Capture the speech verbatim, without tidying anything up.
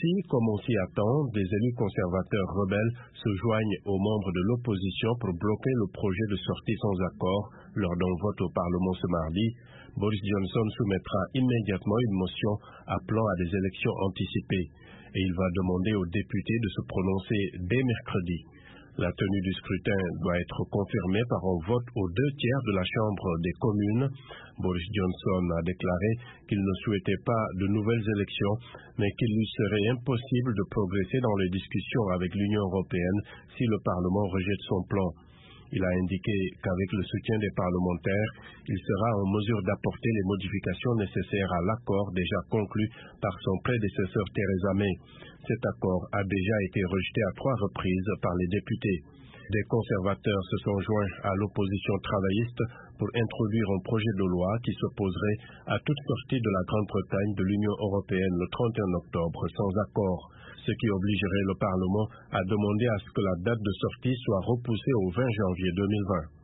Ainsi, comme on s'y attend, des élus conservateurs rebelles se joignent aux membres de l'opposition pour bloquer le projet de sortie sans accord lors d'un vote au Parlement ce mardi. Boris Johnson soumettra immédiatement une motion appelant à des élections anticipées et il va demander aux députés de se prononcer dès mercredi. La tenue du scrutin doit être confirmée par un vote aux deux tiers de la Chambre des communes. Boris Johnson a déclaré qu'il ne souhaitait pas de nouvelles élections, mais qu'il lui serait impossible de progresser dans les discussions avec l'Union européenne si le Parlement rejette son plan. Il a indiqué qu'avec le soutien des parlementaires, il sera en mesure d'apporter les modifications nécessaires à l'accord déjà conclu par son prédécesseur Theresa May. Cet accord a déjà été rejeté à trois reprises par les députés. Des conservateurs se sont joints à l'opposition travailliste pour introduire un projet de loi qui s'opposerait à toute sortie de la Grande-Bretagne de l'Union européenne le trente et un octobre sans accord, ce qui obligerait le Parlement à demander à ce que la date de sortie soit repoussée au vingt janvier deux mille vingt.